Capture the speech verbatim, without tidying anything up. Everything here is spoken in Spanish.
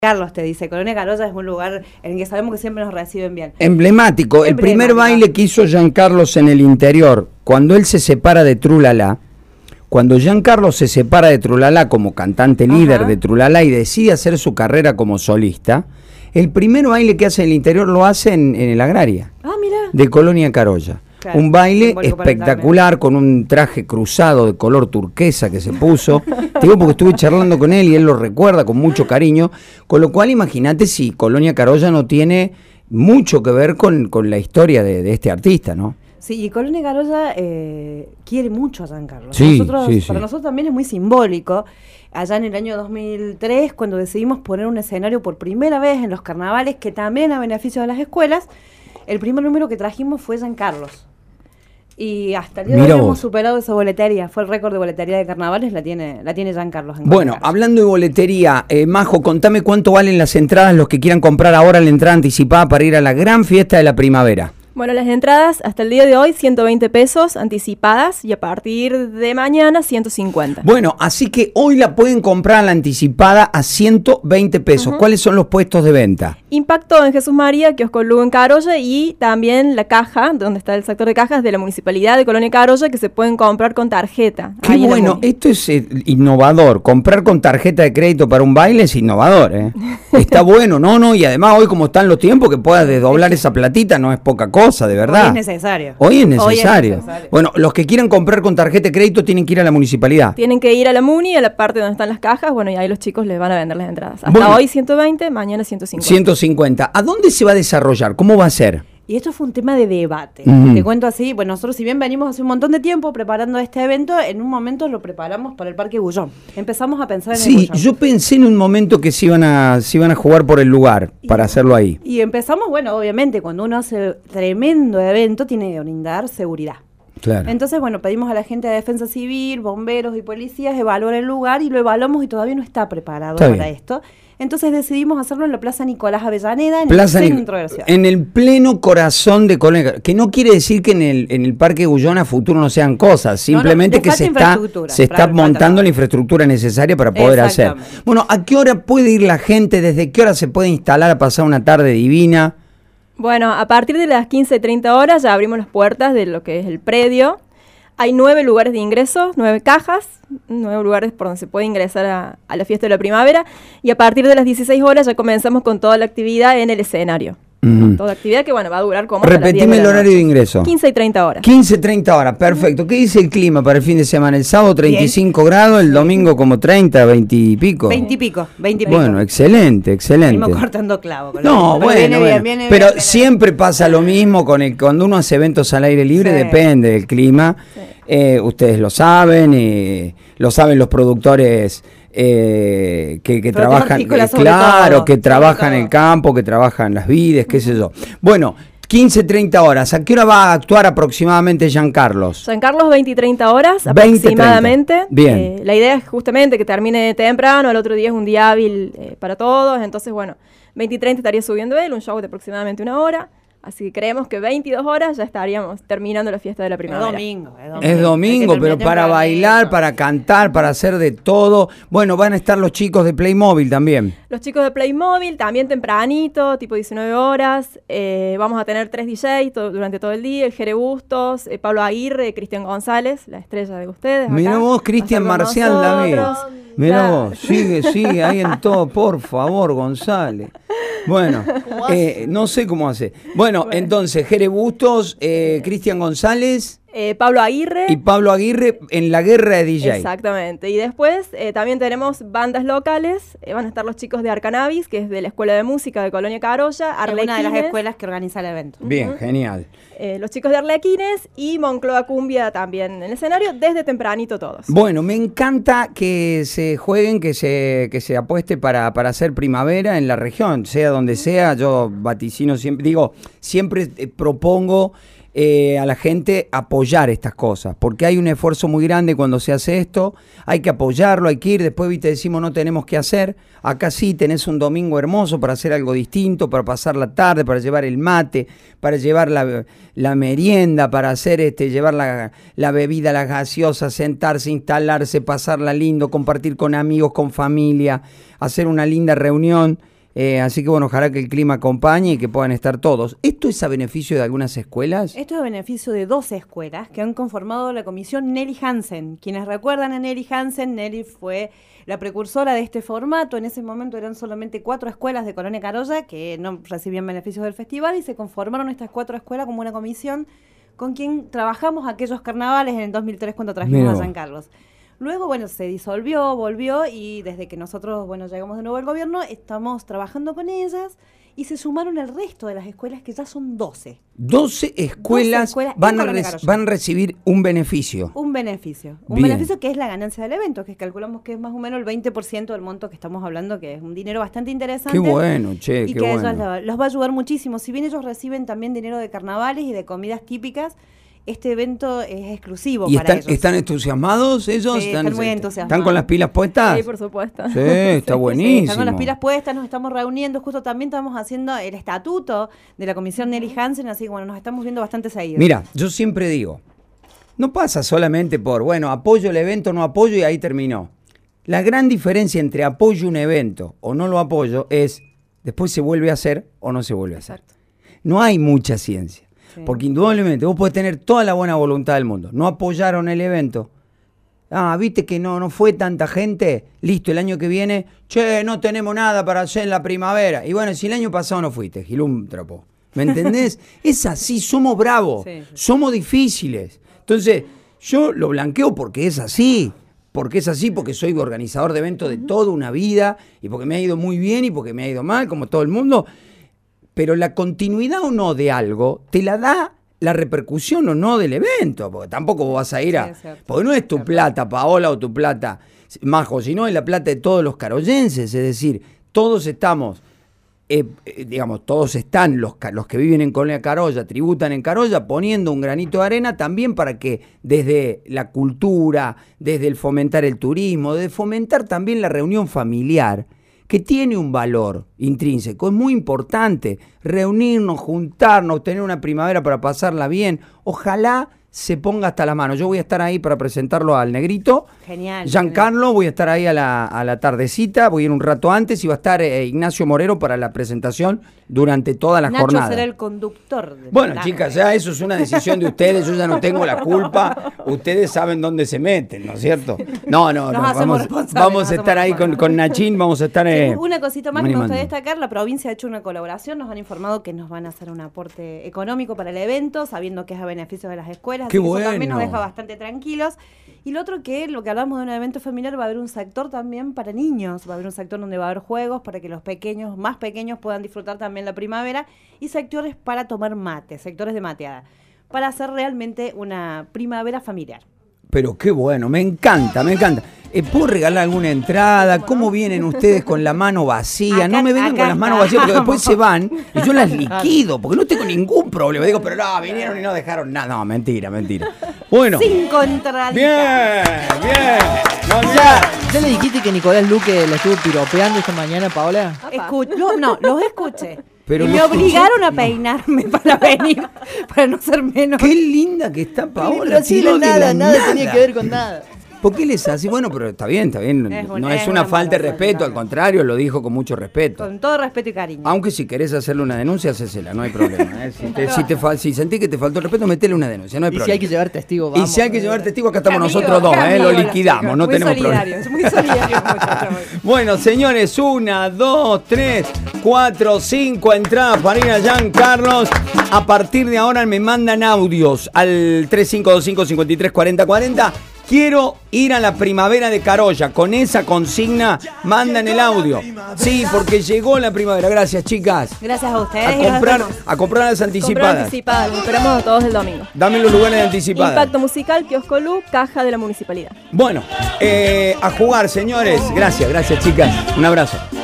Carlos te dice, Colonia Carolla es un lugar en el que sabemos que siempre nos reciben bien. Emblemático, el primer baile que hizo Giancarlos en el interior, cuando él se separa de Trulala, cuando Giancarlos se separa de Trulala como cantante líder Ajá. de Trulala y decide hacer su carrera como solista, el primer baile que hace en el interior lo hace en, en el Agraria, ah, mira. de Colonia Carolla. Claro, un baile espectacular con un traje cruzado de color turquesa que se puso. Te digo porque estuve charlando con él y él lo recuerda con mucho cariño. Con lo cual imagínate si Colonia Carolla no tiene mucho que ver con, con la historia de, de este artista, ¿no? Sí, y Colonia Carolla eh, quiere mucho a Giancarlos. Sí, nosotros, sí, sí. Para nosotros también es muy simbólico. Allá en el año dos mil tres, cuando decidimos poner un escenario por primera vez en los carnavales, que también a beneficio de las escuelas, el primer número que trajimos fue Giancarlos. Y hasta el día de hoy hemos superado esa boletería. Fue el récord de boletería de carnavales, la tiene, la tiene Giancarlos. Bueno, hablando de boletería, eh, Majo, contame cuánto valen las entradas los que quieran comprar ahora la entrada anticipada para ir a la gran fiesta de la primavera. Bueno, las entradas hasta el día de hoy, ciento veinte pesos anticipadas y a partir de mañana, ciento cincuenta. Bueno, así que hoy la pueden comprar a la anticipada a ciento veinte pesos. Uh-huh. ¿Cuáles son los puestos de venta? Impacto en Jesús María, Kiosco Lugo en Carolla y también la caja, donde está el sector de cajas de la Municipalidad de Colonia Carolla, que se pueden comprar con tarjeta. Qué bueno, esto es eh, innovador. Comprar con tarjeta de crédito para un baile es innovador, ¿eh? Está bueno, no, no, y además hoy como están los tiempos que puedas desdoblar esa platita no es poca cosa. Cosa, de verdad. Hoy es necesario. Hoy es necesario. Hoy es necesario. Bueno, los que quieran comprar con tarjeta de crédito tienen que ir a la municipalidad. Tienen que ir a la Muni, a la parte donde están las cajas, bueno, y ahí los chicos les van a vender las entradas. Hasta bueno, hoy ciento veinte, mañana ciento cincuenta. ciento cincuenta. ¿A dónde se va a desarrollar? ¿Cómo va a ser? Y esto fue un tema de debate. Uh-huh. Te cuento así, bueno, nosotros si bien venimos hace un montón de tiempo preparando este evento, en un momento lo preparamos para el Parque Bullón. Empezamos a pensar en sí, el Bullón. Sí, yo pensé en un momento que se iban a, se iban a jugar por el lugar y, para hacerlo ahí. Y empezamos, bueno, obviamente, cuando uno hace tremendo evento, tiene que brindar seguridad. Claro. Entonces, bueno, pedimos a la gente de Defensa Civil, bomberos y policías evaluar el lugar y lo evaluamos y todavía no está preparado está para bien. esto. Entonces decidimos hacerlo en la Plaza Nicolás Avellaneda, en Plaza el centro de la ciudad. En el pleno corazón de Colonia, que no quiere decir que en el, en el Parque Bullón a futuro no sean cosas, simplemente no, no, que se está, se está montando la infraestructura necesaria para poder hacer. Bueno, ¿a qué hora puede ir la gente? ¿Desde qué hora se puede instalar a pasar una tarde divina? Bueno, a partir de las quince y treinta horas ya abrimos las puertas de lo que es el predio. Hay nueve lugares de ingreso, nueve cajas, nueve lugares por donde se puede ingresar a, a la fiesta de la primavera. Y a partir de las dieciséis horas ya comenzamos con toda la actividad en el escenario. Uh-huh. Toda actividad que, bueno, va a durar como Repetime el horario de ingreso. quince y treinta horas. quince y treinta horas, perfecto. ¿Qué dice el clima para el fin de semana? El sábado treinta y cinco Bien. grados, el domingo como treinta, veinte y pico. veinte y pico, veinte y pico. Bueno, excelente, excelente. Venimos cortando clavo. No, bueno, viene, bueno. Viene, viene, pero viene, siempre viene. pasa lo mismo con el cuando uno hace eventos al aire libre, sí. depende del clima. Sí. Eh, ustedes lo saben, eh, lo saben los productores eh, que, que trabajan, eh, claro, todo, que trabajan en el campo, que trabajan las vides, qué sé yo. Bueno, quince, treinta horas. ¿A qué hora va a actuar aproximadamente Giancarlos? Giancarlos veinte y treinta horas aproximadamente. veinte, treinta. Bien. Eh, la idea es justamente que termine temprano, el otro día es un día hábil eh, para todos, entonces bueno, veinte y treinta estaría subiendo él, un show de aproximadamente una hora. Así que creemos que veintidós horas ya estaríamos terminando la fiesta de la primavera. Es domingo. Es domingo, es domingo pero para bailar, para cantar, para hacer de todo. Bueno, van a estar los chicos de Playmobil también. Los chicos de Playmobil también tempranito, tipo diecinueve horas. Eh, vamos a tener tres D Js to- durante todo el día. El Jere Bustos, eh, Pablo Aguirre, Cristian González, la estrella de ustedes. Mira vos, Cristian Marcial David. Mira claro. vos, sigue, sigue ahí en todo, por favor, González. Bueno, eh, no sé cómo hace. Bueno, bueno. entonces, Jere Bustos, eh, Cristian González... Eh, Pablo Aguirre. Y Pablo Aguirre en la guerra de D J. Exactamente. Y después eh, también tenemos bandas locales. Eh, van a estar los chicos de Arcanavis, que es de la Escuela de Música de Colonia Carolla. Arlequines. Una de las escuelas que organiza el evento. Bien, uh-huh. genial. Eh, los chicos de Arlequines y Moncloa Cumbia también en el escenario, desde tempranito todos. Bueno, me encanta que se jueguen, que se, que se apueste para, para hacer primavera en la región, sea donde sea. Yo vaticino siempre, digo, siempre eh, propongo... Eh, a la gente apoyar estas cosas, porque hay un esfuerzo muy grande cuando se hace esto, hay que apoyarlo, hay que ir, después viste decimos no tenemos que hacer, acá sí tenés un domingo hermoso para hacer algo distinto, para pasar la tarde, para llevar el mate, para llevar la, la merienda, para hacer este, llevar la, la bebida, las gaseosas, sentarse, instalarse, pasarla lindo, compartir con amigos, con familia, hacer una linda reunión. Eh, así que bueno, ojalá que el clima acompañe y que puedan estar todos. ¿Esto es a beneficio de algunas escuelas? Esto es a beneficio de doce escuelas que han conformado la comisión Nelly Hansen. Quienes recuerdan a Nelly Hansen, Nelly fue la precursora de este formato. En ese momento eran solamente cuatro escuelas de Colonia Carolla que no recibían beneficios del festival y se conformaron estas cuatro escuelas como una comisión con quien trabajamos aquellos carnavales en el dos mil tres cuando trajimos Mira. a San Carlos. Luego, bueno, se disolvió, volvió y desde que nosotros, bueno, llegamos de nuevo al gobierno, estamos trabajando con ellas y se sumaron el resto de las escuelas que ya son doce. doce escuelas, doce escuelas van, a Colonia re- Carolla. van a recibir un beneficio. Un beneficio. Un Bien. beneficio que es la ganancia del evento, que calculamos que es más o menos el veinte por ciento del monto que estamos hablando, que es un dinero bastante interesante. Qué bueno, che, Y qué que a bueno. ellos lo- los va a ayudar muchísimo. Si bien ellos reciben también dinero de carnavales y de comidas típicas, este evento es exclusivo ¿Y para están, ellos. están entusiasmados ellos? Sí, están muy entusiasmados. ¿Están con las pilas puestas? Sí, por supuesto. Sí, está Sí, buenísimo. están con las pilas puestas, nos estamos reuniendo, justo también estamos haciendo el estatuto de la comisión Nelly Hansen, así que bueno, nos estamos viendo bastante seguido. Mira, yo siempre digo, no pasa solamente por, bueno, apoyo el evento, no apoyo y ahí terminó. La gran diferencia entre apoyo un evento o no lo apoyo es, después se vuelve a hacer o no se vuelve a hacer. Exacto. No hay mucha ciencia. Sí. Porque indudablemente vos podés tener toda la buena voluntad del mundo. No apoyaron el evento. Ah, viste que no, no fue tanta gente. Listo, el año que viene, che, no tenemos nada para hacer en la primavera. Y bueno, si el año pasado no fuiste, Gilúntropo. ¿Me entendés? Es así, somos bravos, Sí, sí. somos difíciles. Entonces, yo lo blanqueo porque es así. Porque es así, porque soy organizador de eventos de toda una vida. Y porque me ha ido muy bien y porque me ha ido mal, como todo el mundo. Pero la continuidad o no de algo te la da la repercusión o no del evento, porque tampoco vos vas a ir a... Sí, es cierto. porque no es tu Cierto. plata, Paola, o tu plata, Majo, sino es la plata de todos los carollenses, es decir, todos estamos, eh, eh, digamos, todos están, los, ca- los que viven en Colonia Carolla, tributan en Carolla, poniendo un granito de arena también para que desde la cultura, desde el fomentar el turismo, desde fomentar también la reunión familiar, que tiene un valor intrínseco, es muy importante reunirnos, juntarnos, tener una primavera para pasarla bien, ojalá se ponga hasta la mano. Yo voy a estar ahí para presentarlo al Negrito, Genial. Giancarlo, voy a estar ahí a la, a la tardecita, voy a ir un rato antes y va a estar eh, Ignacio Morero para la presentación durante toda la Nacho jornada. será el conductor. de Bueno, la chicas, tarde. ya eso es una decisión de ustedes, yo ya no tengo la culpa, ustedes saben dónde se meten, ¿no es cierto? No, no, Nos no, hacemos vamos, responsables, vamos nos a hacemos estar ahí con, responsables. con Nachín, vamos a estar... eh, Sí, una cosita más que me animando. gustaría destacar, la provincia ha hecho una colaboración, nos han informado que nos van a hacer un aporte económico para el evento, sabiendo que es a beneficio de las escuelas, ¡Qué así que eso también nos bueno! deja bastante tranquilos. Y lo otro que, lo que hablamos de un evento familiar, va a haber un sector también para niños, va a haber un sector donde va a haber juegos para que los pequeños, más pequeños puedan disfrutar también la primavera, y sectores para tomar mate, sectores de mateada, para hacer realmente una primavera familiar. Pero qué bueno, me encanta, me encanta. Eh, ¿Puedo regalar alguna entrada? ¿Cómo vienen ustedes con la mano vacía? Acá- no me vengan acá con las manos vacías porque después se van y yo las liquido porque no tengo ningún problema. Digo, pero no, vinieron y no dejaron nada. No, mentira, mentira. Bueno, Cinco entraditas. bien, bien. No, ¿Ya, ya. ¿Ya le dijiste que Nicolás Luque la estuvo piropeando esta mañana, Paola? Escu- no, no, los escuché. Pero y lo me escuché. obligaron a peinarme para venir, para no ser menos. Qué linda que está Paola. No sirve tiró de nada, la nada tenía que ver con nada. ¿Por qué les hace? Bueno, pero está bien, está bien. Es un- no es, es una una falta de mala respeto, falta. al contrario, lo dijo con mucho respeto. Con todo respeto y cariño. Aunque si querés hacerle una denuncia, hacésela, no hay problema. ¿eh? Si, te, si, te fal- si sentís que te faltó el respeto, metele una denuncia, no hay Y problema. si hay que llevar testigo, Y vamos. si hay que llevar testigo, acá estamos Amigo, nosotros dos, qué ¿eh? lo amigo, liquidamos, chicos. no Muy tenemos problema. solidarios, muy solidarios, muchachos. Bueno, señores, una, dos, tres, cuatro, cinco entradas para ir a Giancarlos. A partir de ahora me mandan audios al tres cinco dos cinco, cinco tres cuatro cero cuatro cero. Quiero ir a la primavera de Carolla. Con esa consigna mandan el audio. Sí, porque llegó la primavera. Gracias, chicas. Gracias a ustedes. A y nos comprar, vemos. a comprar las Comprar anticipadas. anticipada, los esperamos todos el domingo. Dame los lugares de anticipadas. Impacto musical, Kiosco Lu, caja de la municipalidad. Bueno, eh, a jugar, señores. Gracias, gracias, chicas. Un abrazo.